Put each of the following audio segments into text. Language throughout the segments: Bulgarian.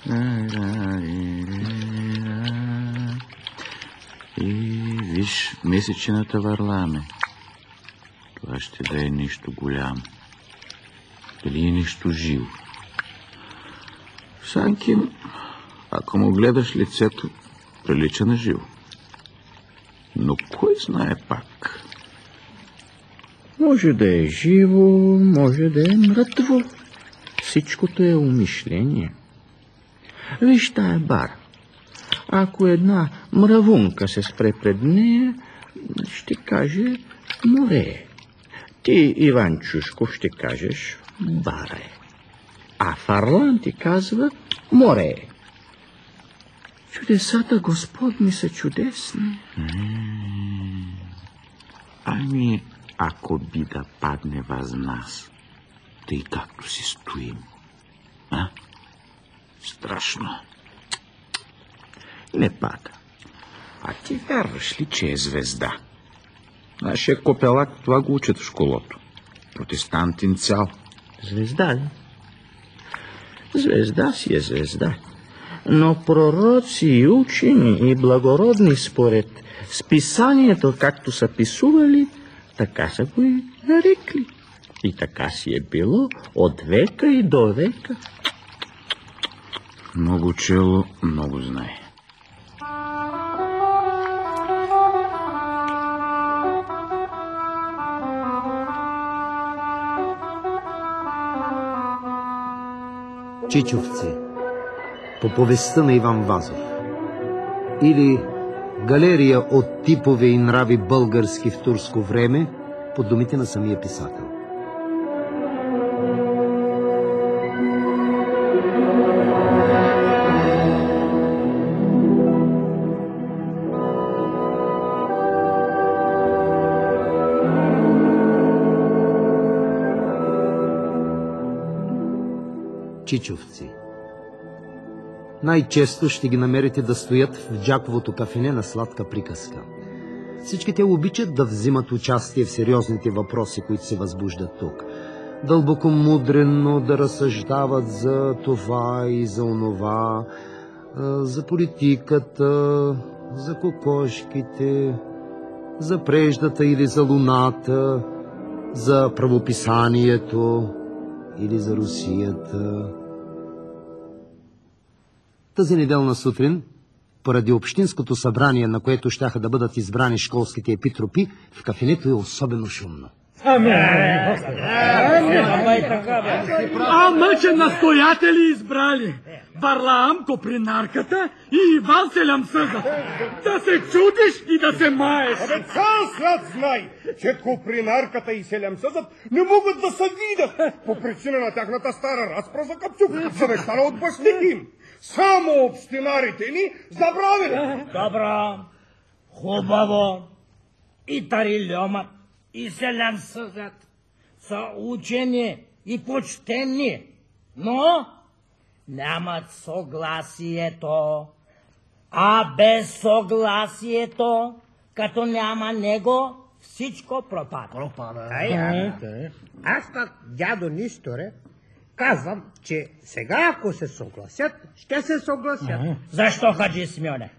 И виж месечината върламе. Това ще да е нещо голямо. Или е нещо живо. Санкин, ако му гледаш лицето, прилича на живо. Но кой знае пак? Може да е живо, може да е мъртво. Всичкото е умишление. Виж тая бара. Ако една мравунка се спре пред нея, ще каже море. Ти, Иван Чушков, ще кажеш бара е. А Фарлан ти казва море. Чудесата Господни са чудесни. Ами, ако би да падне въз нас, тъй както си стоим. А? Страшно. Не пада. А ти вярваш ли, че е звезда? Нашия копелак това го учат в школото. Протестантин цял. Звезда ли? Звезда си е звезда. Но пророци и учени и благородни според списанието, както са писували, така са го и нарекли. И така си е било от века и до века. Много чело, много знае. Чичовци по повестта на Иван Вазов или галерия от типове и нрави български в турско време по думите на самия писател. Чичовци. Най-често ще ги намерите да стоят в Джаковото кафене на Сладка приказка. Всички те обичат да взимат участие в сериозните въпроси, които се възбуждат тук. Дълбокомудрено да разсъждават за това и за онова, за политиката, за кокошките, за преждата или за луната, за правописанието или за Русията. Тази неделна сутрин, поради общинското събрание, на което щяха да бъдат избрани школските епитропи, в кафенето е особено шумно. Ама, че настоятели избрали Варлаам Копринарката и Иван Селямсъзът. Да се чудиш и да се маеш. Абе, цял свят знай, че Копринарката и Селямсъзът не могат да се видят по причина на тяхната стара разпра за Капчук, завещана от бащите им. Само общинарите ни забравили. Добро, хубаво. И Тарильомът, и Селямсъзът са учени и почтени, но нямат съгласието. А без съгласието, като няма него, всичко пропада. Аз пак, дядо Нисторе, казвам, че сега ако се съгласят, ще се съгласят. Защо, хаджи Смьоне?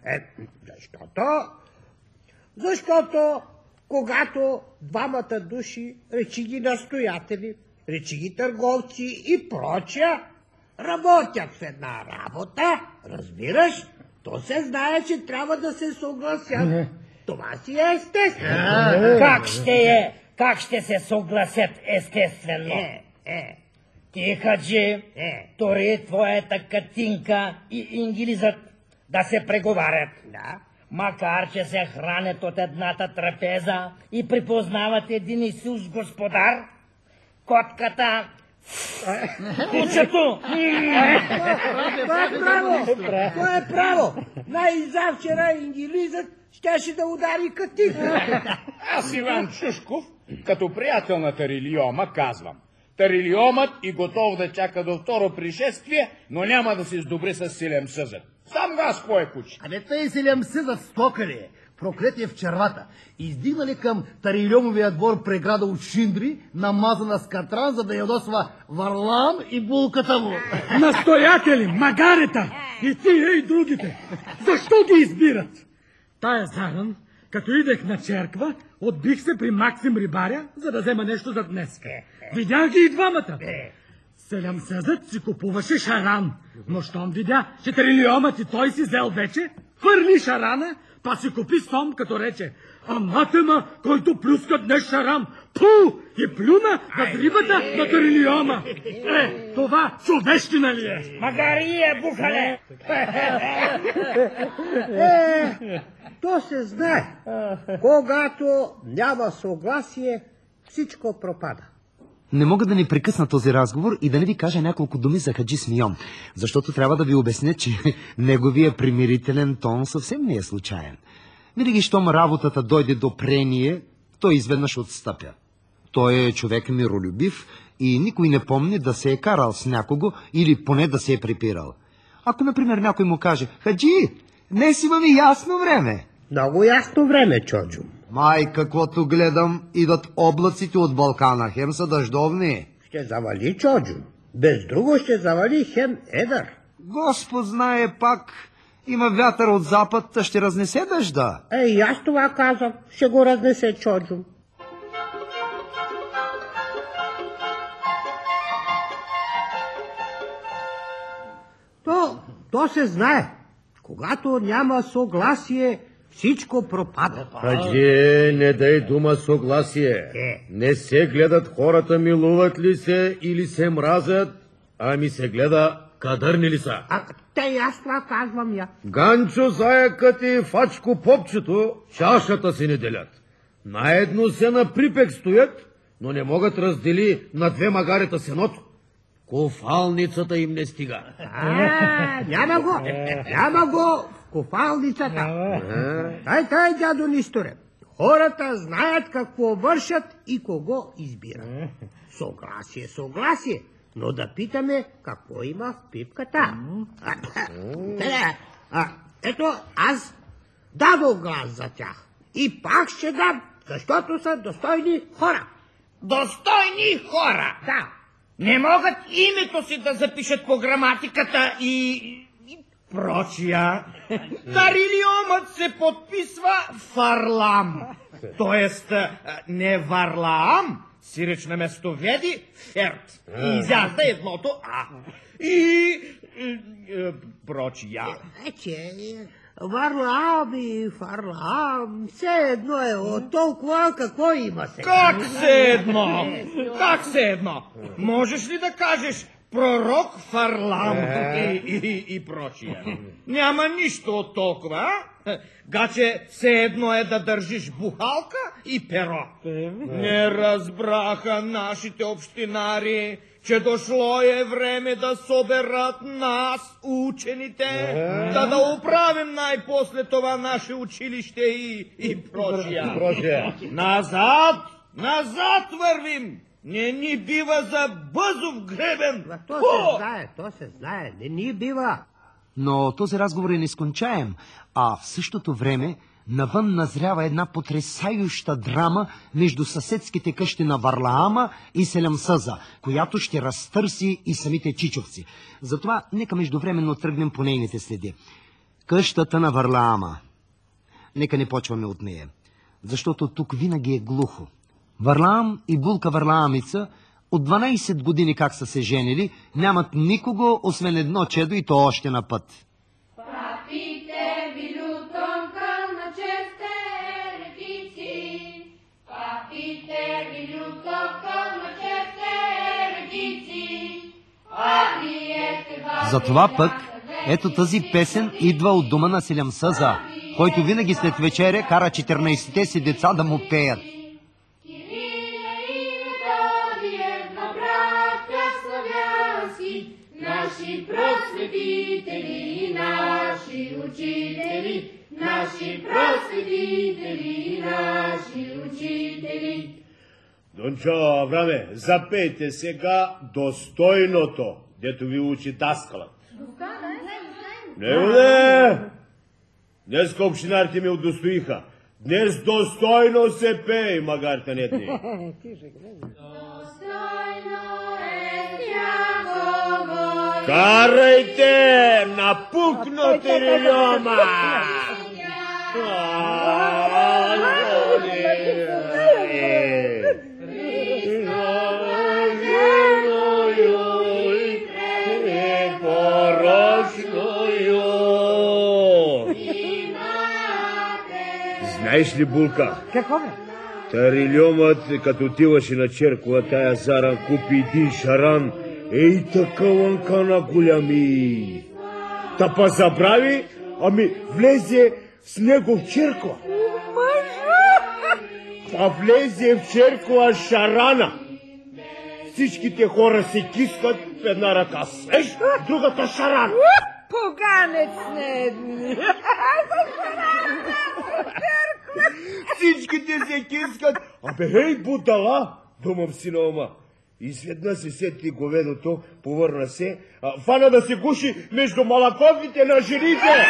Защото когато двамата души, речи ги настоятели, речи ги търговци и прочия, работят в една работа, разбираш, то се знае, че трябва да се съгласят. Това си е естествено. Как ще се съгласят естествено? Ти, хаджи, тори твоята катинка и ингилизът да се преговарят. Да. Макар че се хранят от едната трапеза и припознават един и същ господар, котката, кучето. Това е право. Най-завчера ингилизът щеше да удари катинка. Аз, Иван Чушков, като приятел на Тарилиома, казвам. Тарилиомът и готов да чака до второ пришествие, но няма да се сдобри с Селямсъзът. Сам газ кой е куче. Абе, тъй Селямсъзът стока ли е? проклетие в червата. Издигнали към Тарильомовия двор преграда от шиндри, намазана с катран, за да ядосва Варлаам и булката му. Настоятели, магарета и тия и другите. Защо ги избират? Тая заран, като идех на черква, отбих се при Максим Рибаря, за да взема нещо за днес. Видях ги и двамата. Селямсъзът си купуваше шаран, но щом видя, че трилиомът и той си взел вече, хвърли шарана, па си купи сом, като рече: анатема, който плюска днес шаран, пу, и плюна над рибата на трилиома. Това човещина ли е? Магария, бухале! То се знае. Когато няма съгласие, всичко пропада. Не мога да не прекъсна този разговор и да не ви кажа няколко думи за Хаджи Смион, защото трябва да ви обясня, че неговия примирителен тон съвсем не е случайен. Винаги, щом работата дойде до прение, той изведнъж отстъпя. Той е човек миролюбив и никой не помни да се е карал с някого или поне да се е препирал. Ако, например, някой му каже: Хаджи, днес имаме ясно време. Много ясно време, Чоджо. Май, каквото гледам, идат облаците от Балкана, хем са дъждовни. Ще завали, Чоджо. Без друго ще завали хем едър. Господ знае пак, има вятър от запад, ще разнесе дъжда. И аз това казвам, ще го разнесе, Чоджо. То се знае. Когато няма съгласие, всичко пропада. Хаджи, не дай дума съгласие. Не се гледат хората милуват ли се или се мразят, ами се гледа кадърни ли са. Те аз това казвам я. Ганчо, заякът и Фачко попчето чашата си не делят. Наедно се на припек стоят, но не могат раздели на две магарета сеното. Кофалницата им не стига. Няма го в кофалницата. Тай, дядо Нисторе. Хората знаят какво вършат и кого избират. Съгласие. Но да питаме какво има в пипката. Ето, аз дадох глас за тях. И пак ще дам, защото са достойни хора. Достойни хора! Да. Не могат името си да запишат по граматиката и прочия. Тарилиомът се подписва Фарлам. Тоест не Варлаам, сиреч на местоведи Ферт. И изяжда едното А. И прочия. Варлаам и Фарлаам, все едно е от толкова, какво има се. Как се едно? Можеш ли да кажеш пророк Фарлам и прочия? Няма нищо от толкова, гаче все едно е да държиш бухалка и перо. Не разбраха нашите общинари, че дошло е време да соберат нас, учените, да оправим най-после това наше училище и прочия. Назад вървим! Не ни бива за бъзов гребен! То се знае, не ни бива. Но този разговор е нескончаем, а в същото време навън назрява една потресающа драма между съседските къщи на Варлаама и Селямсъза, която ще разтърси и самите чичовци. Затова нека междувременно тръгнем по нейните следи. Къщата на Варлаама. Нека не почваме от нея, защото тук винаги е глухо. Варлаам и булка Варлаамица от 12 години как са се женили, нямат никого, освен едно чедо и то още на път. Затова пък, ето тази песен идва от дома на Селямсъза, който винаги след вечеря кара 14-те си деца да му пеят. Наши просветители, наши учители, наши просветители, наши учители. Дончо, Авраме, запейте сега достойното, дето ви учи даскалът. Не, Днеска общинарите ме удостоиха. Днес достойно се пее, магарите недни. Карайте, напукнати рилома! Знаеш ли, Булка? Какво бе? Тарильомът, като отиваше на черкова, тая Заран купи един шаран. Ей, така лънкана голями. Та па забрави, ами влезе с него в черква. Па влезе в черква шарана. Всичките хора се кискат в една ръка свеж, другата шарана. Поганец недни. Всичките се кискат. Абе, хей, бутала, думам си на ума. Изведнъж се сети говедото, повърна се, фана да се гуши между малаковите на жените.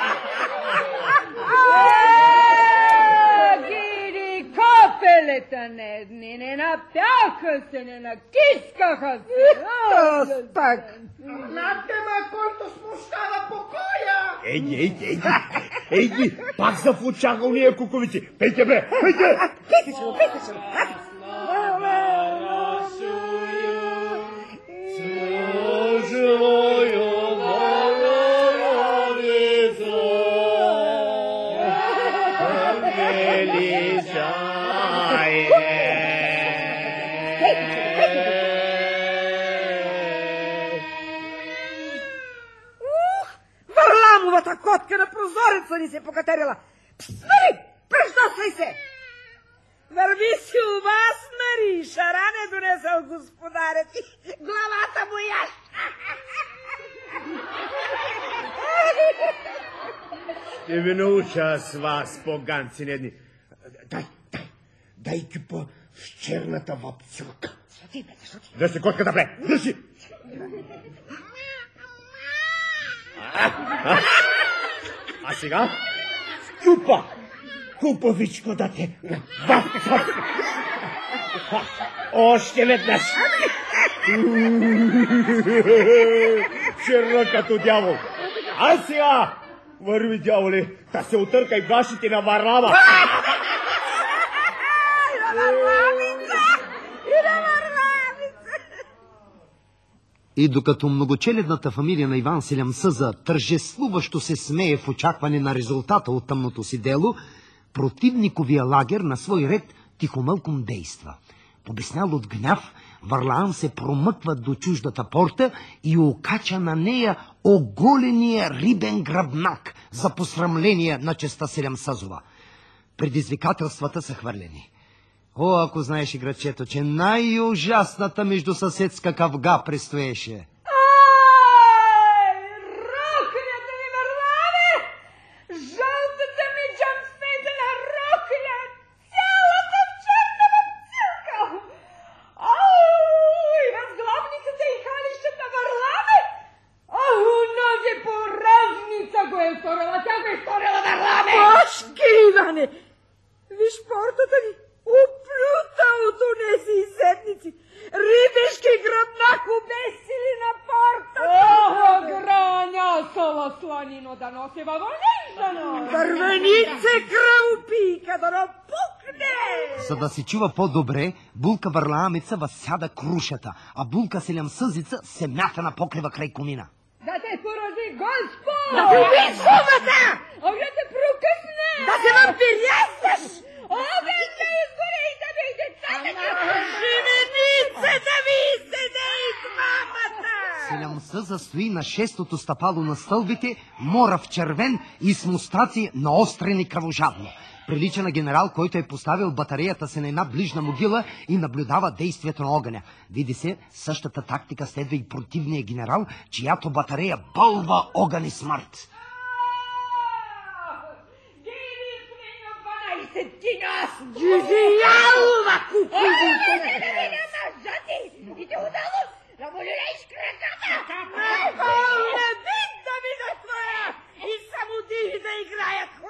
Гири, капелета недни, не напяха се, не накискаха се. Пак. Над тема, който смущава покоя. Ейди, пак са в очака уния куковици. Пейте, бе, пейте! Пейте се. Варламовата котка на прозореца ни се покатерила. Смари, прещосвай се! Върви си у вас, Мари, шаран е донесъл господарят и главата му яш. Ще ви науча с вас, поганци недни. Дай кипа с черната вапцилка. Да си котката, бе, да си! А сега? Купавичко да те вапцам. Още веднъж. Черна като дявол. А сега, върви, дяволе, да се отъркай гашите на Варлама. И докато многочеледната фамилия на Иван Селямсъза тържествуващо се смее в очакване на резултата от тъмното си дело, противниковия лагер на свой ред тихомълком действа. Побеснял от гняв, Варлаам се промъква до чуждата порта и окача на нея оголения рибен гръбнак за посрамление на честа Селямсъзова. Предизвикателствата са хвърлени. О, ако знаеш, играчето, че най-ужасната междусъседска кавга предстоеше. Ай, рокнята ми, Варламе! Жълтата ми джамспетена рокля! Цялата в черна вапцилка! Ау, и възглавницата и халищата, Варламе! Ау, нозе поразница го е сторила, тя го е сторила, Варламе! Башки, Иване! Виж портата ни! Оплюта от унеси и седници. Рибешки гръбнак обесили на порта. О, гранясала сланино да носи във вълнищано. Вървенице кръвопийка да напукне. За да се чува по-добре, Булка Варлаамица възсяда крушата, а Булка Селямсъзица се мята на покрива край комина. Да те порази Господ! Да те убий сумата! Огля те прокъсне! Да се вампирясваш! Огън да изгоре и да ви децата! Жененице да ви изседе и двамата! Селямсъза стои на шестото стъпало на стълбите, мора в червен и с мустаци наострени кръвожадно. Прилича на генерал, който е поставил батареята си на една ближна могила и наблюдава действието на огъня. Види се, същата тактика следва и противния генерал, чиято батарея бълва огън и смърт. Джизиялова кукуруза! И те удало да му лилееш краката! Не видна ми да твоя! И само ти да играят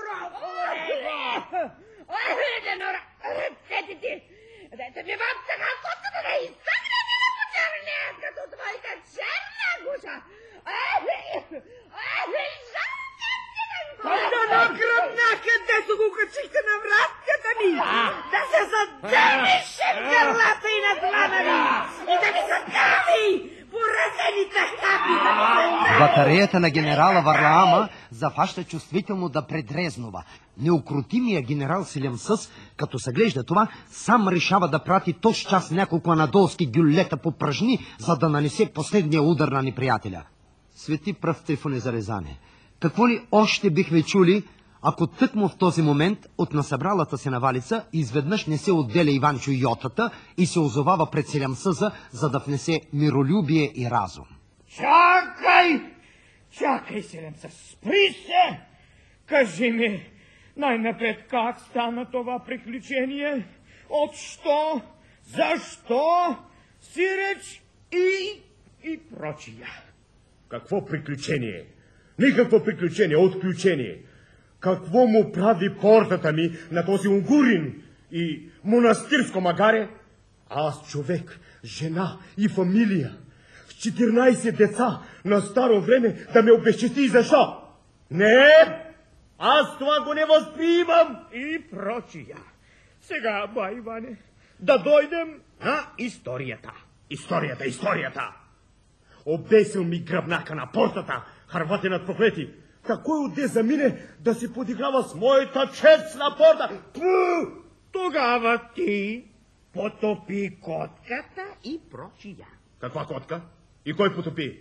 Батареята на генерала Варлаама зафаща чувствително да предрезнува. Неукротимия генерал Селямсъс, като съглежда това, сам решава да прати тоз час няколко анадолски гюллета по пръжни, за да нанесе последния удар на неприятеля. Свети пръв Трифоне за резане. Какво ли още бихме чули, ако тъкмо в този момент от насъбралата се навалица изведнъж не се отделя Иванчо Йотата и се озовава пред Селямсъза, за да внесе миролюбие и разум. Чакай, Селямсъз, спри се! Кажи ми, най-напред как стана това приключение? От що? Защо? Сиреч и прочия. Какво приключение? Никакво приключение, отключение. Какво му прави портата ми на този унгурин и монастирско магаре? Аз човек, жена и фамилия, с 14 деца на старо време да ме обезчести и защо? Не, аз това го не възприемам. И прочия. Сега, бай Иване, да дойдем на историята. Историята. Обесил ми гръбнака на портата, харватинът проклети. Та кой отде замине да се подиграва с моята чест на порта? Тогава ти потопи котката и прочия. Каква котка? И кой потопи?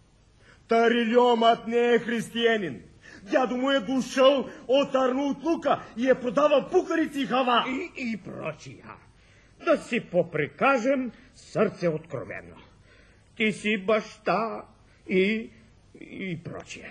Тарильомът не е християнин. Дядо му е дошъл от Арнолд Лука и е продавал пукарици и хава. И прочия. Да си поприкажем сърце откровено. Ти си баща и прочия.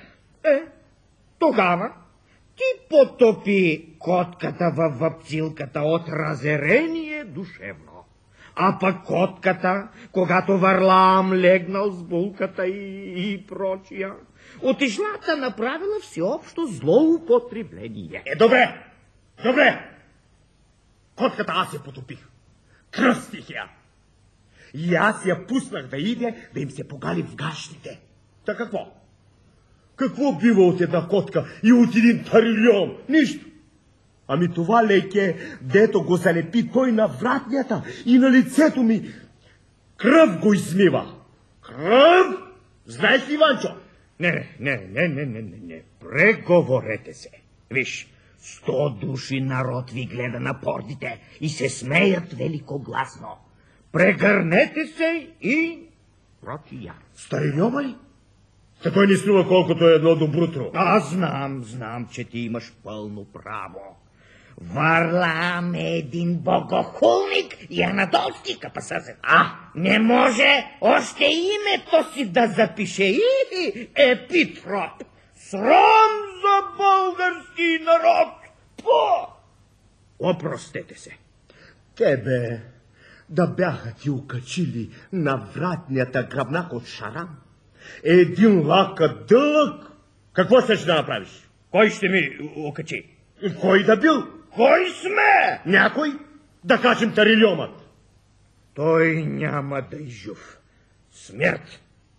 Тогава ти потопи котката във въпцилката от разерение душевно. А пък котката, когато Варлаам легнал с булката и прочия, отишлата направила всеобщо злоупотребление. Добре. Котката аз я потопих. Кръстих я. И аз я пуснах да иде, да им се погали в гащите. Та какво? Какво бива от една котка и от един тарильон? Нищо. Ами това леке, дето го залепи той на вратнята и на лицето ми. Кръв го измива. Кръв? Знаеш ли, Иванчо? Не. Преговорете се. Виж, 100 души народ ви гледа на портите и се смеят великогласно. Прегърнете се и прочия. Старильома ли? Та той не струва колкото е едно добрутро. Аз знам, че ти имаш пълно право. Варлаам е един богохулник и анадолски капасазен. Не може още името си да запише и епитроп. Срам за български народ! Опростете се. Тебе да бяха ти окачили на вратнята гръбнак от шарам. Един лакът дълъг. Какво ще да направиш? Кой ще ми окачи? Кой да бил? Кой сме? Някой? Да кажем тарильомът. Той няма да изжив. Смърт.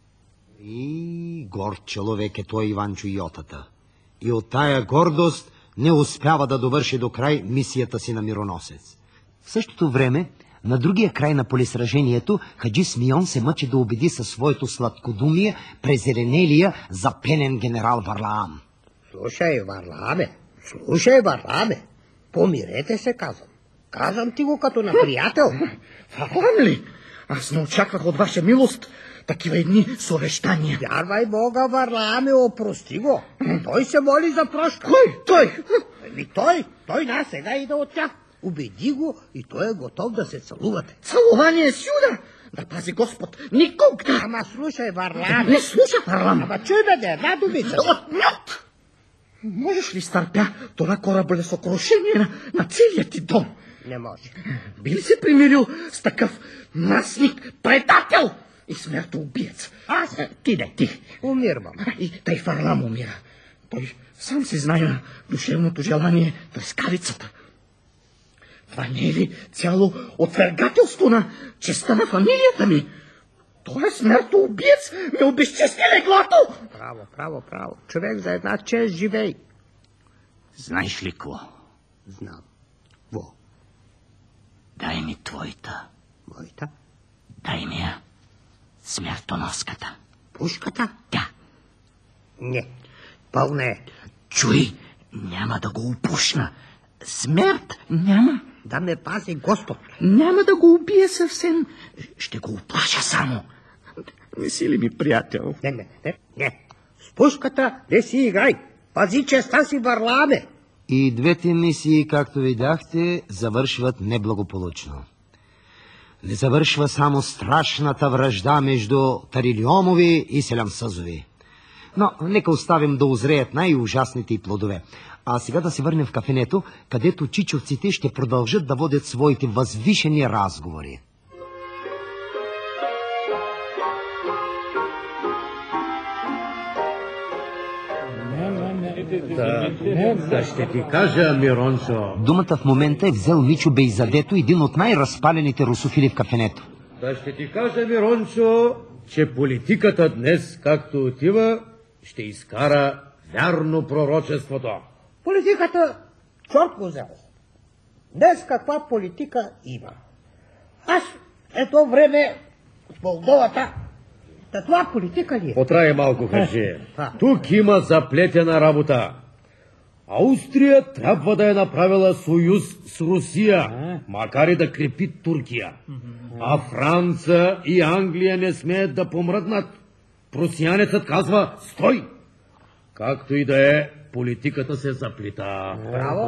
И горд човек е той Иванчо Йотата. И от тая гордост не успява да довърши до край мисията си на мироносец. В същото време, на другия край на полисражението, хаджи Смион се мъчи да убеди със своето сладкодумие презеленелия запенен генерал Варлаам. Слушай, Варлааме, помирете се, казвам. Казвам ти го като на приятел. Варлаам ли? Аз не очаквах от ваша милост такива едни совещания. Вярвай Бога, Варлааме, опрости го. Той се моли за прошка. Кой? Той сега иде от тях. Убеди го и той е готов да се целувате. Целувание сюда! Да пази Господ, никога! Ама слушай, Варлааме. Не слушай, Варлааме. Ама чуй бе, една думица. Отнят! Можеш ли стърпя това корабълесокрушение на целият ти дом? Не може. Би ли се примирил с такъв насник, предател и смертоубиец? Аз? Ти. Умирвам. И тъй Варлаам умира. Той сам си знае душевното желание да скарицата. Това не е ли цяло отвергателство на честа на фамилията ми? Той смертоубиец ме обезчести леглото! Право. Човек за една чест живей. Знаеш ли ко? Знам. Во? Дай ми твоята. Моята? Дай ми я. Смертоноската. Пушката? Да. Не, пълна е. Чуй, няма да го опушна. Смърт няма. Да ме пази Господ. Няма да го убия съвсем. Ще го оплаша само. Не си ли ми приятел? Не. С пушката не си играй. Пази честа си, Варламе. И двете мисии, както видяхте, завършват неблагополучно. Не завършва само страшната вражда между Тарилиомови и Селямсъзови. Но нека оставим да озреят най-ужасните й плодове. А сега да се върнем в кафенето, където чичовците ще продължат да водят своите възвишени разговори. Да ще ти кажа, Мирончо. Думата в момента е взел Мичо Бейзадето, един от най-разпалените русофили в кафенето. Да ще ти кажа, Мирончо, че политиката днес, както отива, ще изкара вярно пророчеството. Политиката, чорт го взел. Днес каква политика има? Аз ето време в Молдовата. Това политика ли е? Потрай малко, хаджи. Тук има заплетена работа. Австрия трябва да е направила съюз с Русия, макар и да крепи Туркия. А Франция и Англия не смеят да помръднат. Прусиянецът казва стой! Както и да е, политиката се заплита. Браво.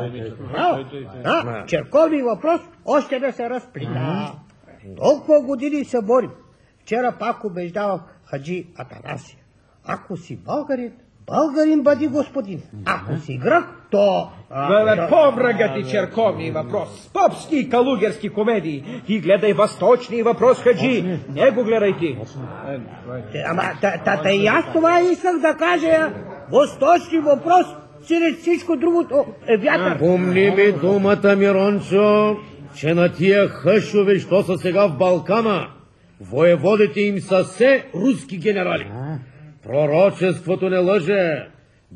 Да, черковни въпрос още да се разплита. Толкова години се борим. Вчера пак убеждавах хаджи Атанасия. Ако си българин, българин бъди господин. Ако си грък, то... Поврага ти черковни въпрос. Попски и калугерски комедии. Ти гледай възточни въпрос, хаджи. Не го гледай ти. Ама, и аз това исках да кажа. Възточни въпрос, сред всичко другото е вятър. Помни ми думата, Мирончо, че на тия хъшове, що са сега в Балкана, воеводите им са все руски генерали. Пророчеството не лъже.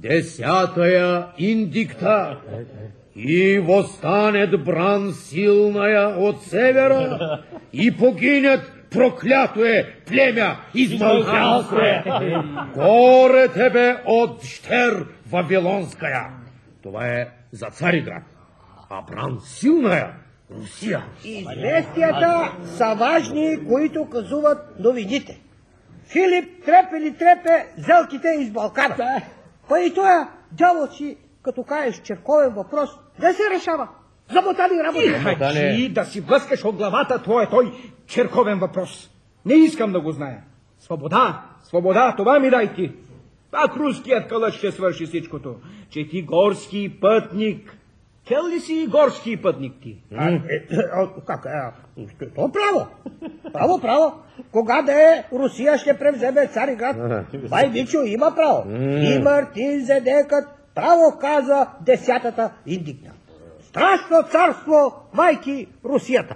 10-я индикта. И восстанет бран силная от севера, и погинят проклято е племя измълчалское. Горе тебе от Штер Вавилонская. Това е за Цариград. А бран силная Русия. Известията са важни, които казуват новините. Филип трепе зелките из Балкана. Па и тоя дявол си, като кажеш черковен въпрос, да се решава. Замотали работа. Хаджи, да си блъскаш от главата, това е той черковен въпрос. Не искам да го зная. Свобода, това ми дай ти. Пак руският кълъч ще свърши всичкото. Че ти горски пътник. Чел ли си горски пътник ти? Как? То право. Кога да е, Русия ще превземе Цариград. Бай Мичо има право. И Мартин Зедекът право каза 10-та индикта. Страшно царство, майки, Русията.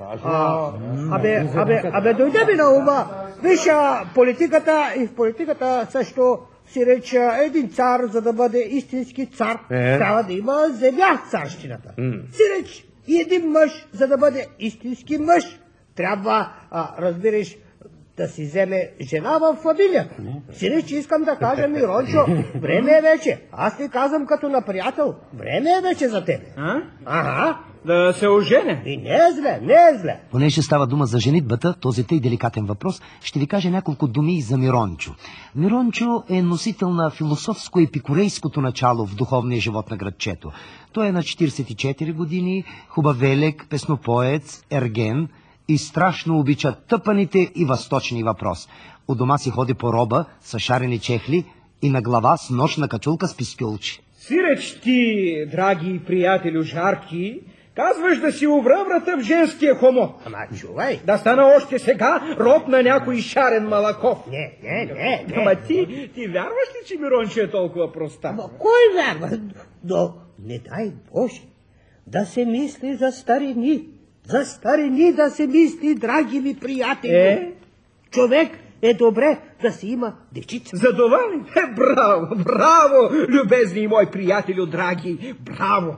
Абе, дойде ми на ума. Виж, политиката и в политиката също си рече един цар, за да бъде истински цар, трябва да има земя в царщината. Си реч и един мъж, за да бъде истински мъж, трябва, разбираш, да си вземе жена в фамилията. Си реч, искам да кажа, Мирончо, време е вече. Аз ти казвам като на приятел, време е вече за тебе. Да се ожене. И не е зле. Понеже става дума за женитбата, този тъй деликатен въпрос, ще ви кажа няколко думи за Мирончо. Мирончо е носител на философско-епикурейското начало в духовния живот на градчето. Той е на 44 години, хубавелек, песнопоец, ерген и страшно обича тъпаните и възточни въпрос. У дома си ходи по роба с шарени чехли и на глава с нощна качулка с пискюлчи. Сиреч ти, драги приятелю жарки, казваш да си увръврата в женския хомот. Ама чувай. Да стана още сега роб на някой шарен Малаков. Не. Ама ти вярваш ли, че Мирончо е толкова проста? Ама кой вярва? Но не дай Боже да се мисли за старини. За старини да се мисли, драги ми приятели. Човек е добре да си има дечица. За това ли? Браво, любезни мои приятели, драги, браво.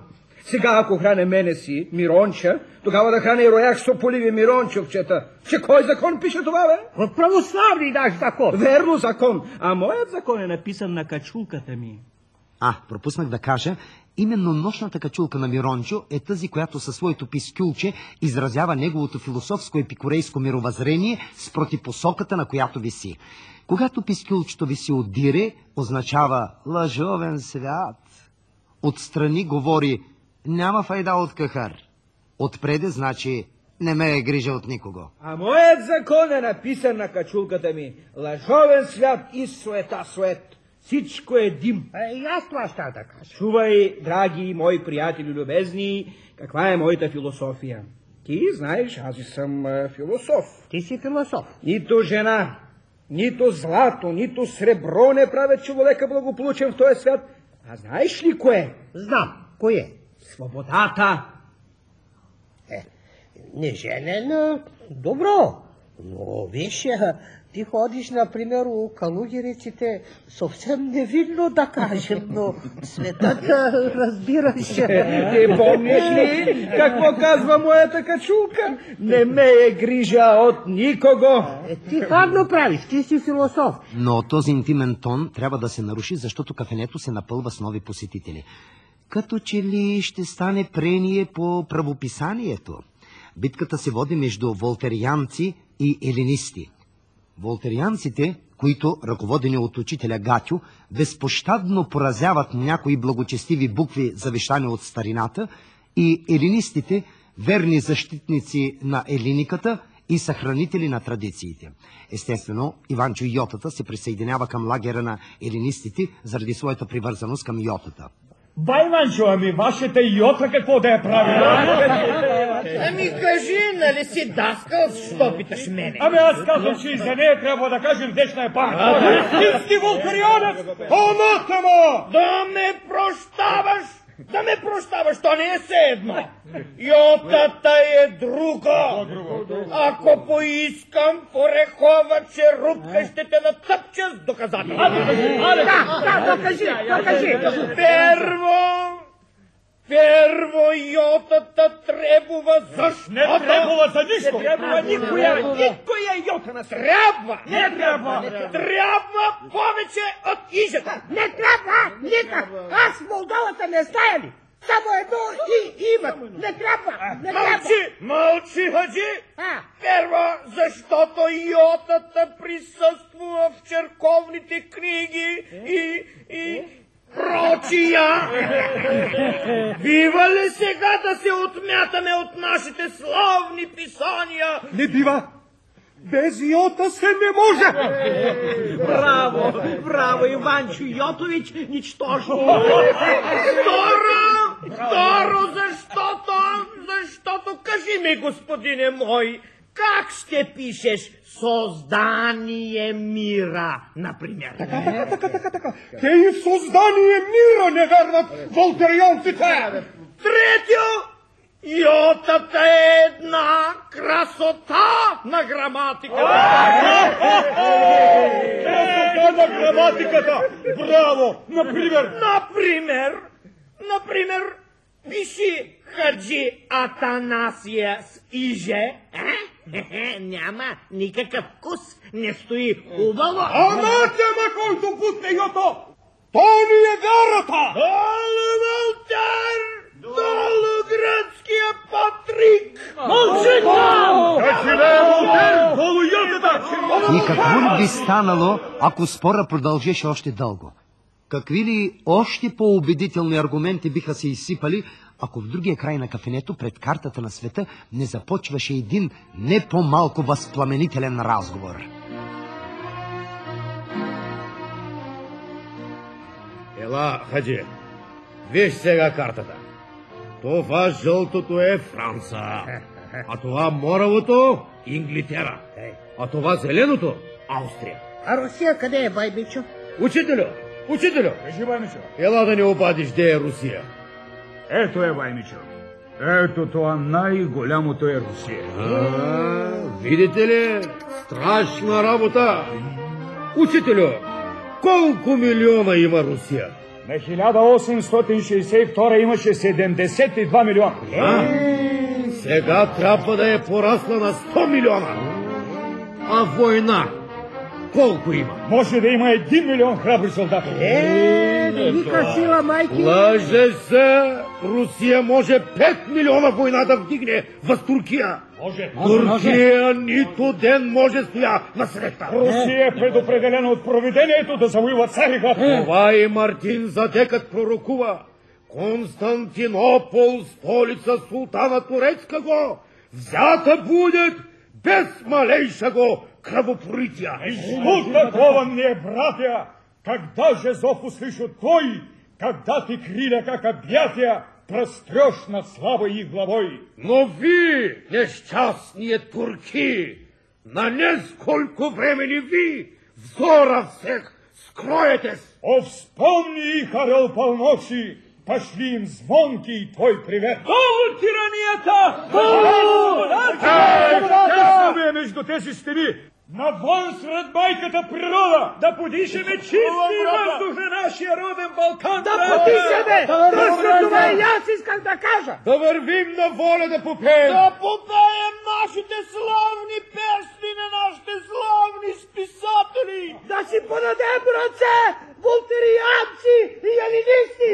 Сега, ако храня мене си, Миронча, тогава да храня и рояк Сополиви Мирончовчета. Че кой закон пише това, бе? От православни наш закон. Верно закон, а моят закон е написан на качулката ми. Пропуснах да кажа, именно нощната качулка на Мирончо е тази, която със своето пискюлче изразява неговото философско-епикурейско мировъззрение с противопосоката, на която виси. Когато пискюлчето виси отдире, означава лъжовен свят. Отстрани говори няма файда от кахар. Отпреде значи не ме е грижа от никого. А моят закон е написан на качулката ми. Лъжовен свят и суета сует. Всичко е дим. И аз това ще да кажа. Чувай, драги мои приятели любезни, каква е моята философия. Ти знаеш, аз и съм философ. Ти си философ. Нито жена, нито злато, нито сребро не правят човека благополучен в този свят. А знаеш ли кое? Знам. Кое? Свободата. Не женен, добро. Но виж, ти ходиш, например, у калугериците, съвсем невинно да кажем, но светът, разбираш. Ти помниш ли какво казва моята качулка? Не ме е грижа от никого. Ти хладно правиш, ти си философ. Но този интимен тон трябва да се наруши, защото кафенето се напълва с нови посетители. Като че ли ще стане прение по правописанието. Битката се води между волтерианци и елинисти. Волтерианците, които, ръководени от учителя Гатю, безпощадно поразяват някои благочестиви букви, завещани от старината, и елинистите, верни защитници на елиниката и съхранители на традициите. Естествено, Иванчо Йотата се присъединява към лагера на елинистите заради своята привързаност към Йотата. Бай, Иванчо, ами вашата Йота какво да я прави? Ами кажи, нали си даскал, що питаш мене? Ами аз казвам, че и за нея трябва да кажем днешна е памет. Истински волкарионец! Анатема! Да ме прощаваш! Да ме прощаваш, то не е все едно. Йотата е друга. Ако поискам в орехова черупка, ще те натъпча с доказателства. Докажи. Първо йотата требува защо? Не требува за нищо. Не трябва никоя йота на трябва. Не трябва. Трябва повече от ижата. Не трябва, никак. Аз в Молдовата не стая ли? Само едно и имат. Не трябва. Мълчи, хаджи. Първо, защото йотата присъства в черковните книги и прочия. Бива ли сега да се отмятаме от нашите славни писания? Не бива. Без йота се не може. Браво, Иванчо Йотович, ничтожно. Второ, защото, кажи ми, господине мой, как ще пишеш създание мира, например? Така. Те и в създание мира не вярват волтерианците. Третьо, йотата е една красота на граматиката. Красота на граматиката! Браво! Например, пиши Хаджи Атанасия с иже. Няма никакъв вкус, не стои хубаво. Анатема, който пусне йото! То ни е вярата! Долу Волтер! Долу гръцкия Патрик! Мълчи там! Да живее Волтер! Долу йотата! И какво ли би станало, ако спора продължеше още дълго? Какви ли още по-убедителни аргументи биха се изсипали, ако в другия край на кафенето, пред картата на света, не започваше един не по-малко възпламенителен разговор. Ела, хаджи, виж сега картата. Това жълтото е Франца, а това моравото – Инглитера, а това зеленото – Австрия. А Русия къде е, бай Бичо? Учителю! Кажи, Ваймичо. Ела да не обадиш, де е Русия. Ето е, Ваймичо. Ето това най-голямото е Русия. Видите ли? Страшна работа. Учителю, колко милиона има Русия? На 1862 имаше 72 милиона. Сега трябва да е порасла на 100 милиона. А война колко има? Може да има 1 милион храбри солдати. Велика сила, майки! Лъже се! Русия може 5 милиона война да вдигне в Туркия. Туркия нито ден може стоя на среща. Русия е предопределена от провидението да завоюва Цариград. Това и Мартин Задекът пророкува. Константинопол, столица султана Турецка го, взята будет без малейшего кръвопролития. Что такова мне, братья, когда же зов услышу твой, когда ты криля, как объятия, прострешь над славой их главой. Но ви, несчастные турки, на несколько времени ви взора всех скроетесь. О, вспомни их, орел полночи, пошли им звонкий твой привет. Долу тиранията! Тесно е между тези стени. Навън сред майката природа! Да подишеме чисти въздух на нашия роден Балкан! Да подишеме! Точно това и аз исках да кажа! Да вървим на воля да попеем! Да попеем нашите славни песни на нашите славни списатели! Да си подадем ръце, волтерианци и елинисти!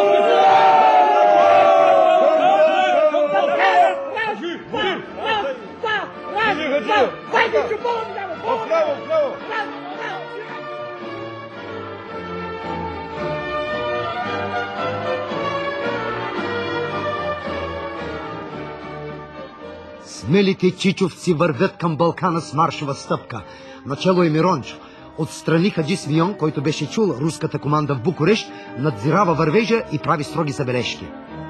Смелите чичовци вървят към Балкана с маршова стъпка. Начело е Мирончо. Отстрани Хаджи Смион, който беше чул руската команда в Букурещ, надзирава вървежа и прави строги забележки.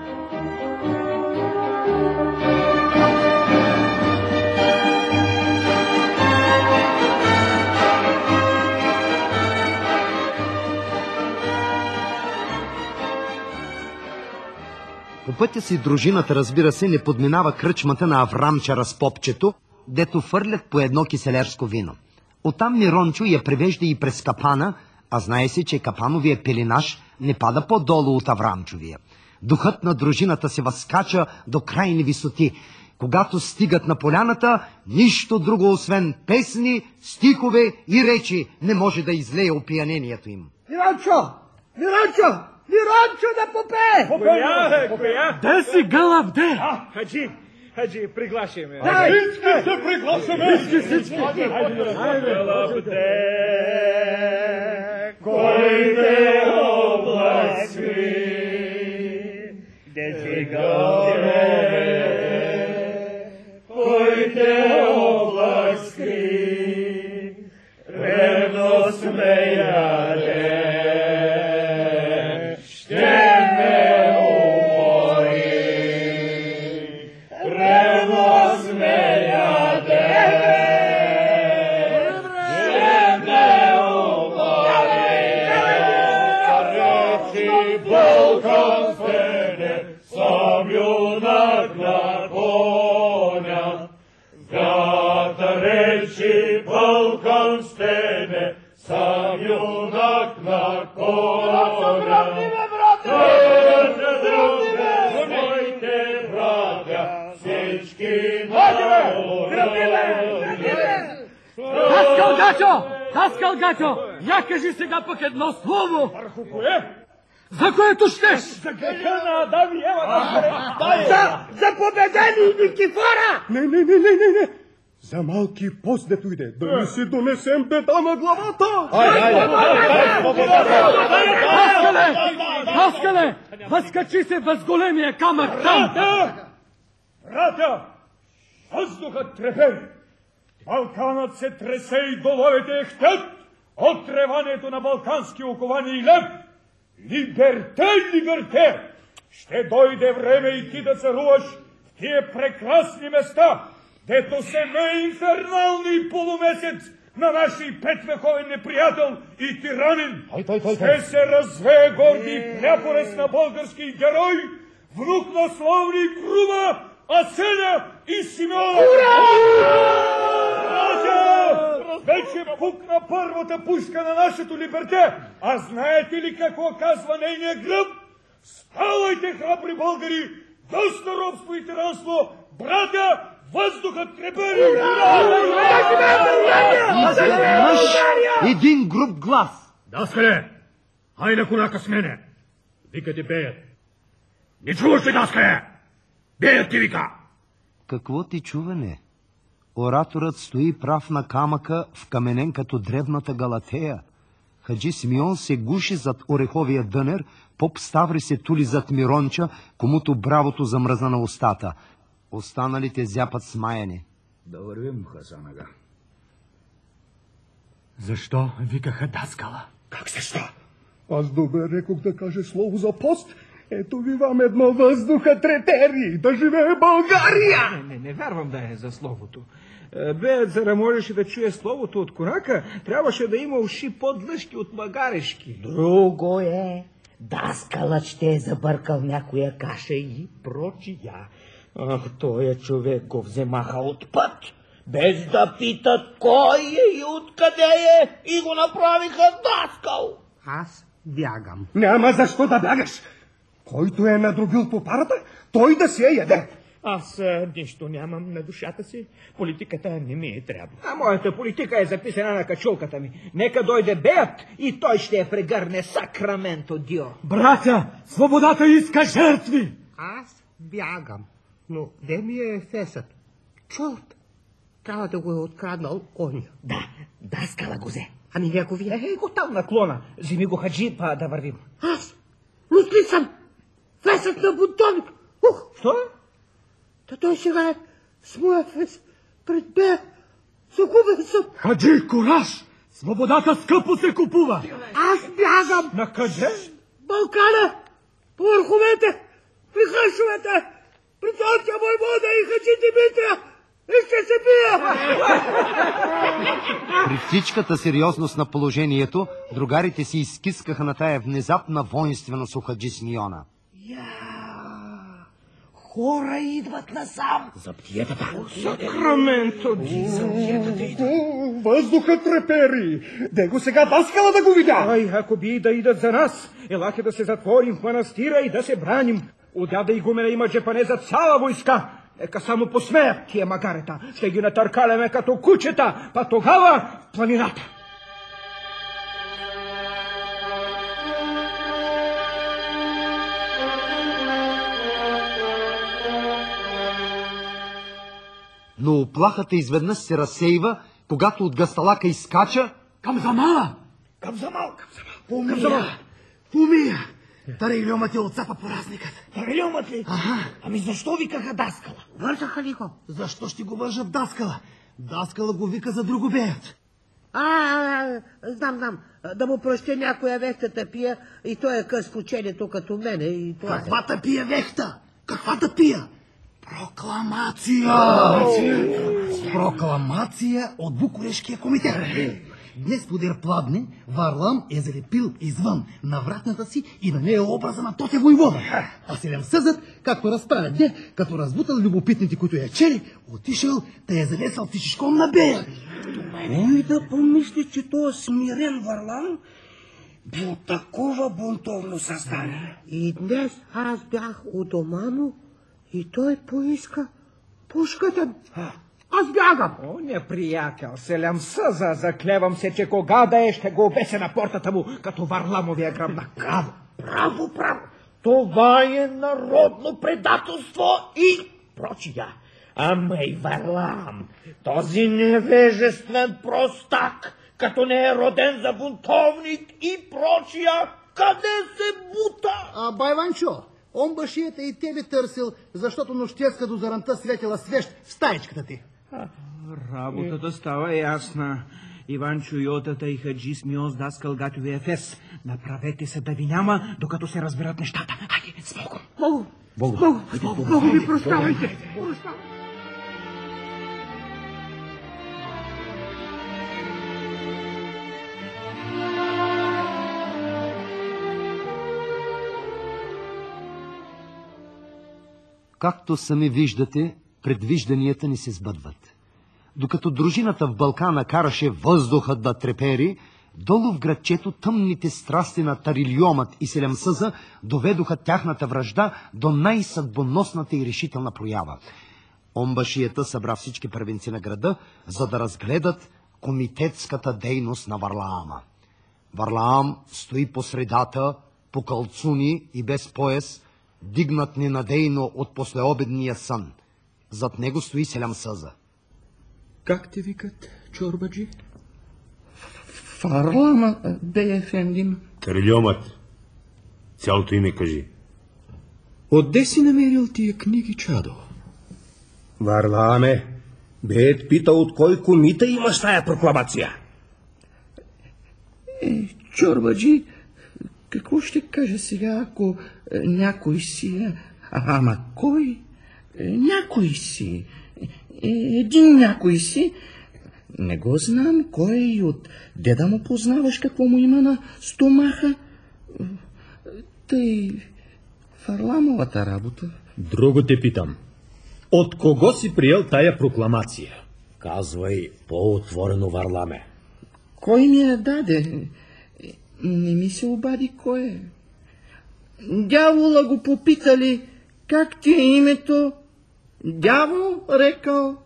По пътя си дружината, разбира се, не подминава кръчмата на Аврамча Разпопчето, дето фърлят по едно киселерско вино. Оттам Мирончо я превежда и през капана, а знае се, че капановия пеленаж не пада по-долу от Аврамчовия. Духът на дружината се възкача до крайни висоти. Когато стигат на поляната, нищо друго освен песни, стихове и речи не може да излее опиянението им. Мирончо! Мирончо! Мирончо да попее! Попея! Де си, Галав, де? Хаджи, приглашай ме. Всички се приглашаме! Всички! Кой те обласки, де си кой те обласки, ревно смеяде. Балкан стене, сам юнак на коня. Моите братя, всички Таскал Гачо, я кажи сега пък едно слово. Върху кое? За което щеш? За греха на Адам и Ева. За победени Никифора! Не. За малки пост да дойде, да не си донесем беда на главата. Таскале, възкачи се въз големия камък там. Братя, въздухът трепери. Балканът се тресе и доловете ехтят от треването на балкански оковани и леп. Либерте! Ще дойде време и ти да царуваш в тия прекрасни места, дето се ме инфернални полумесец на наши петвековен неприятел и тиранин. Ще се развее горди пряпорез на български герой, внук на славни Груба, Асеня и Симеона. Братя, вече ще пукна първата пушка на нашето либерте. А знаете ли какво казва нейния гръб? Ставайте, храбри българи! Доста робство и тиранство! Братя, въздухът трепери! Изведнъж един груб глас. Даскале, хайде конака с мене! Викате беят. Не чуваш ли, Даскале? Беят ти вика! Какво ти чуване? Ораторът стои прав на камъка, вкаменен като древната Галатея. Хаджи Симеон се гуши зад ореховия дънер, поп Ставри се тули зад Миронча, комуто бравото замръзна на устата. Останалите зяпат смаяне. Да вървим, Хасанага. Защо викаха Даскала? Как защо? Аз добре рекох да каже слово за пост. Ето ви вам едно въздуха третери. Да живее България! Не вярвам да е за словото. Беят, за да можеше да чуе словото от конака, трябваше да има уши по-длъжки от магарешки. Друго е. Даскалът ще е забъркал някоя каша и прочия. Ах, тоя човек го вземаха от път, без да питат кой е и откъде е, и го направиха Даскал. Аз бягам. Няма защо да бягаш. Който е надробил попарата, той да се яде. Аз нищо нямам на душата си. Политиката не ми е трябва. А моята политика е записана на качулката ми. Нека дойде Беят и той ще я прегърне Сакраменто Дио. Братя, свободата иска жертви! Аз бягам. Но де ми е ефесът? Чорт! Трябва да го е откраднал оня. Да, Даскала го взе. Ами неговия? Го там наклона. Вземи го, Хаджи, па да вървим. Аз? Лут ли съм? Фесът на бунтовник! Ух! Що? Та той сега е с моя фес пред Беят. Загубен съм. Хаджи, кураж! Свободата скъпо се купува! Аз бягам! На къде? Балкана! По върховете! При хършовете! При царския войвода и Хаджи Димитрия! И ще се бия! При всичката сериозност на положението, другарите си изкискаха на тая внезапна воинственост у Хаджи Симеона. Хора идват насам. За птиетата. Сакраменто Дио. Въздухът трепери. Де го сега Даскала да го видя? Ай, ако би да идат за нас, елаха да се затворим в манастира и да се браним. Отдяда игумена има джепане за цяла войска. Нека само посмеят тия магарета. Ще ги натъркаляме като кучета, па тогава в планината. Но оплахата изведнъж се разсейва, когато от гасталака изскача... Камзамала! Помия! Тарелиомът е отцапа по разникът. Тарелиомът ли? Ага. Ами защо викаха Даскала? Вържаха ли го? Защо ще го вържат Даскала? Даскала го вика за друго Беят. Знам. Да му проща някоя вехта тъпия и той е къс в учението като мене и това. Каква тъпия вехта? Каква тъпия? Прокламация! Прокламация от Букурешкия комитет. Днес подир пладне, Варлам е залепил извън на вратната си и на нея образа на този войвода. А Селем Съзът, както разправя де, като разбутал любопитните, които я чели, отишъл да я залесал тишишком на Бея. Кой да помисли, че този смирен Варлам бил такова бунтовно създание? И днес аз бях у дома му и той поиска пушката. Аз бягам. О, неприятел, Селем Съза, заклевам се, че кога да е, ще го обеся на портата му, като Варламовия гръбнак. Право. Това е народно предателство и прочия. Ама и Варлам, този невежествен простак, като не е роден за бунтовник и прочия, къде се бута? Байванчо, он башията и тебе търсил, защото нощеска до заранта светила свещ в стаечката ти. Работата става ясна. Иванчо Йотата и Хаджи Симеон с Даскал Гатюви Ефес. Направете се да ви няма, докато се разберат нещата. Хайде, с Богом! Богу ви прощавайте. Както сами виждате, предвижданията ни се сбъдват. Докато дружината в Балкана караше въздухът да трепери, долу в градчето тъмните страсти на Тарильомът и Селемсъза доведоха тяхната вражда до най-съдбоносната и решителна проява. Омбашията събра всички първенци на града, за да разгледат комитетската дейност на Варлаама. Варлаам стои по средата, по калцуни и без пояс, дигнат ненадейно от послеобедния сън. Зад него стои Селемсъза. Как те викат, чорбаджи? Варлама, бей ефендим. Тарильомът. Цялото име кажи. Отде си намерил тия книги, чадо? Варлааме, беят пита от кой комита имаш тая прокламация. Чорбаджи, какво ще кажа сега, ако някой си... Ама кой? Някой си. Един някой си. Не го знам кой и от деда му познаваш какво му има на стомаха. Тъй Варламовата работа. Друго те питам. От кого си приел тая прокламация? Казвай по-отворено, Варламе. Кой ми я даде? Не ми се обади кой е. Дявола го попитали, как ти е името? Дявол рекал.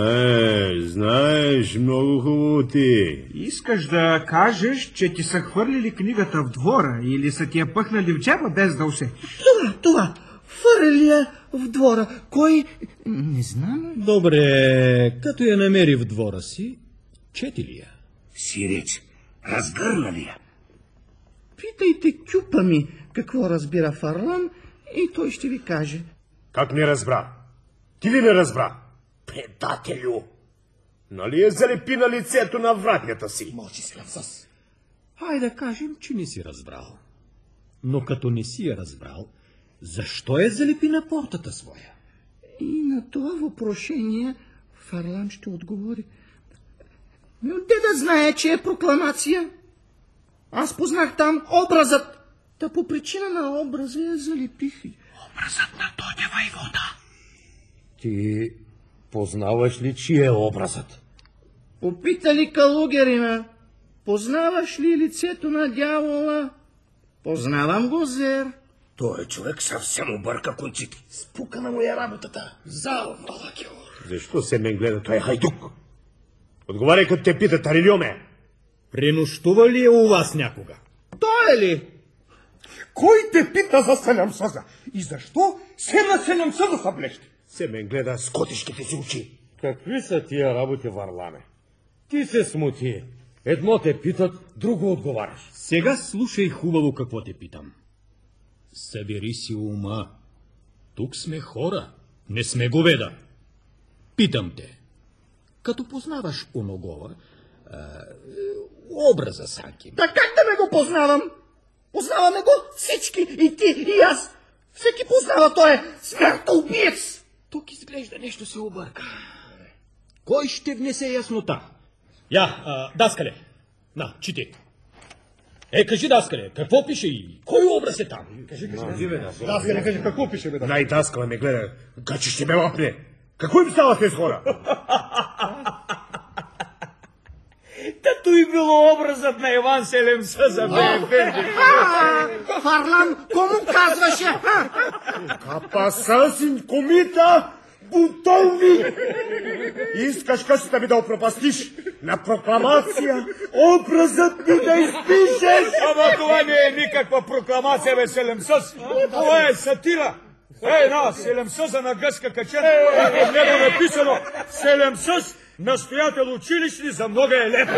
Знаеш много хубаво ти. Искаш да кажеш, че ти са хвърлили книгата в двора или са ти я пъхнали в джеба без да усетиш? Това. Хвърли я в двора. Кой? Не знам. Добре, като я намери в двора си, чети ли я? Сиреч, разгърна ли я? Питайте кюпа ми какво разбира Фарлам и той ще ви каже. Как не разбра? Ти ли не разбра? Предателю! Нали е залепи на лицето на вратнята си? Мълчи, Селемсъз. Хайде да кажем, че не си разбрал. Но като не си я разбрал, защо я залепи на портата своя? И на това въпрошение Фарлам ще отговори. Де да знае, че е прокламация? Аз познах там образът. Та по причина на образа я залепих. Образът на този войвода. Ти познаваш ли чие е образът? Попитали калугерина. Познаваш ли лицето на дявола? Познавам го, зер. Той човек съвсем обърка конците. Спукана му е работата. Зал, Балакиор. Защо се ме гледа той хайдук? Отговаряй, като те пита, Тарильоме. Пренощува ли е у вас някога? Той е ли? Кой те пита за Селемсъза? И защо се на Селемсъза съблещи? Се ме гледа с котишките си очи. Какви са тия работи, Варламе? Ти се смути. Едно те питат, друго отговаряш. Сега слушай хубаво какво те питам. Събери си ума. Тук сме хора, не сме говеда. Питам те, като познаваш оногова, образа Санки. Да как да ме го познавам? Познаваме го всички, и ти, и аз. Всеки познава, той е смъртоубиец. Тук изглежда нещо се обърка. Кой ще внесе яснота? Я, даскале, на, чити. Кажи, даскале, какво пише и кой образ е там? Даскале, кажи, какво пише, бе? Най-даскала ме гледа, гачи ще ме лапне. Какво им става тези хора? Тато и било образът на Иван Селемсъза, бе. Фарлам, кому казваше? Капасасин комита, бутовни! Искаш къщата ми да опропастиш на прокламация, образът ми да изпишеш! Ама това не е никаква прокламация, бе, Селемсъз. Това е сатира. На Селемсъза на гъска качен, в него написано Селемсъз, настоятел училищни за много елеви.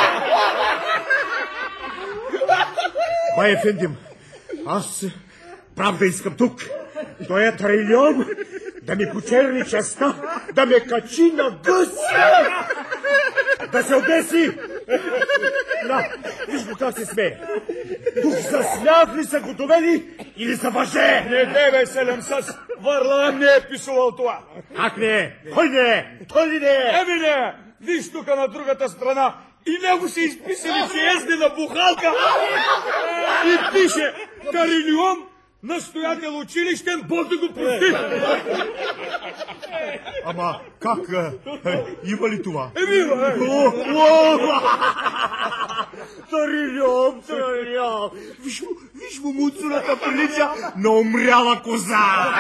Бай ефендим, аз правда искам тук. Той е Тарильом да ми почерни честа, да ме качи на гъса, да се обеси. На, виж го как се смее. Тук за смях ли са го довели или за въже? Не бе, Селемсъз, Варлам не е писувал това. Как не е? Кой не е? Той ли не е? Еми не, виж тук на другата страна. И него са изписали, че езди на бухалка. И пише Тарильом, настоятел училищен, Бог да го прости! Ама как? Има ли това? Има! Тарирьом! Виж му муцуната прилича на умряла коза!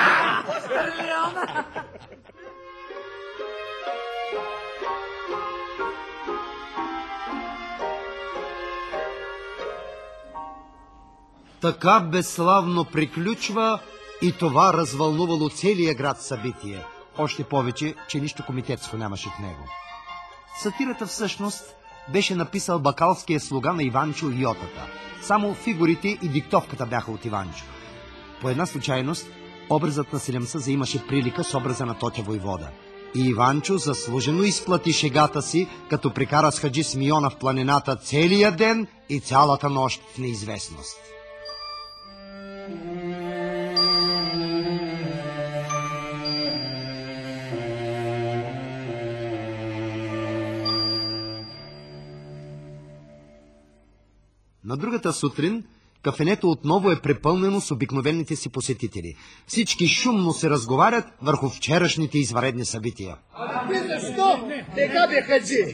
Така безславно приключва и това развълнувало целия град събитие. Още повече, че нищо комитетско нямаше в него. Сатирата всъщност беше написал бакалския слуга на Иванчо и Йотата. Само фигурите и диктовката бяха от Иванчо. По една случайност, образът на Селемса заимаше прилика с образа на Тотя войвода. И Иванчо заслужено изплати шегата си, като прикара с хаджи Смиона в планината целия ден и цялата нощ в неизвестност. На другата сутрин кафенето отново е препълнено с обикновените си посетители. Всички шумно се разговарят върху вчерашните извънредни събития. Защо? Така бе, хаджи.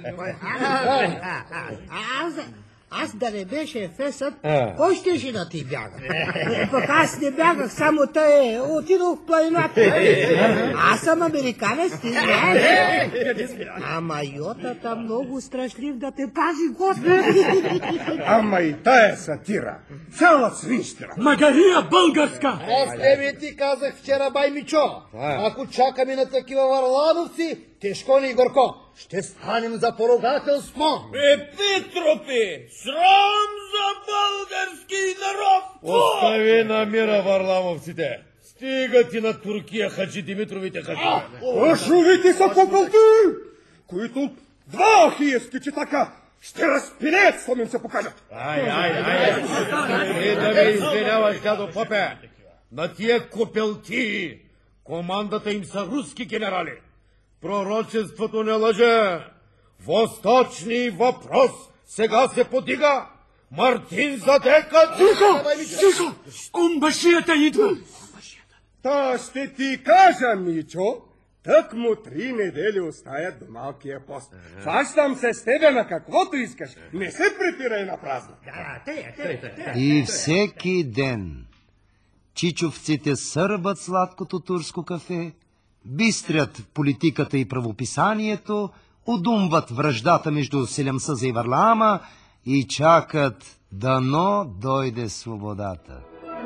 Аз да не беше Ефесът, кой щеше да ти бяга? Пък аз не бягах, само тъй отидох в планината. Аз съм американец, ти знаеш. Ама Йотата много страшлив да те пази, Господи. Ама и тая сатира. Цяла свинщина. Магария българска! Аз тебе ти казах вчера, бай Мичо. Ако чакаме на такива варлановци, тежко ни горко. Ще станем за поругателство. Петропи! Срам за български народ! Остави на мира варламовците. Стига ти на Туркия, хаджи Димитровите хаджи. Шувите са попълти, които два ахиески, че така ще разпилеят, слом им се покажат. Ти да ме извиняваш, дядо Попе. На тия копелти командата им са руски генерали. Пророчеството не лъже. Восточни въпрос сега се подига. Мартин задека... Тихо! Умбашията идва! Та ще ти кажа, Мичо, тък му 3 недели остаят до малкия пост. Фащам се с тебе на каквото искаш. Не се препирай на празно. И всеки ден чичовците сърбат сладкото турско кафе, бистрят в политиката и правописанието, удумват враждата между Селемса и Варлама и чакат дано дойде свободата.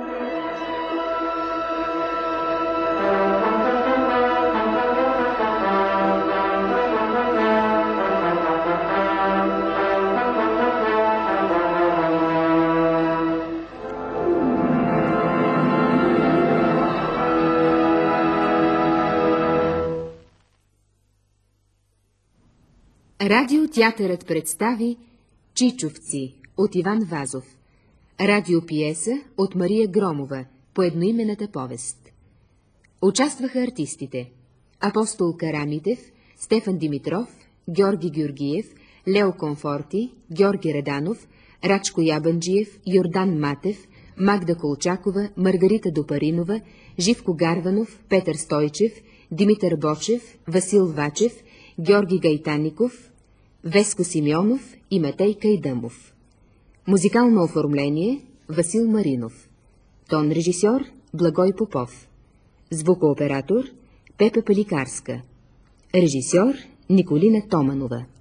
Радиотеатърът представи Чичовци от Иван Вазов. Радиопиеса от Мария Громова по едноименната повест. Участваха артистите: Апостол Карамитев, Стефан Димитров, Георги Георгиев, Лео Комфорти, Георги Раданов, Рачко Ябанджиев, Йордан Матев, Магда Колчакова, Маргарита Допаринова, Живко Гарванов, Петър Стойчев, Димитър Бочев, Васил Вачев, Георги Гайтаников, Веско Симеонов и Матей Кайдъмов. Музикално оформление Васил Маринов. Тон режисьор Благой Попов. Звукооператор Пепа Паликарска. Режисьор Николина Томанова.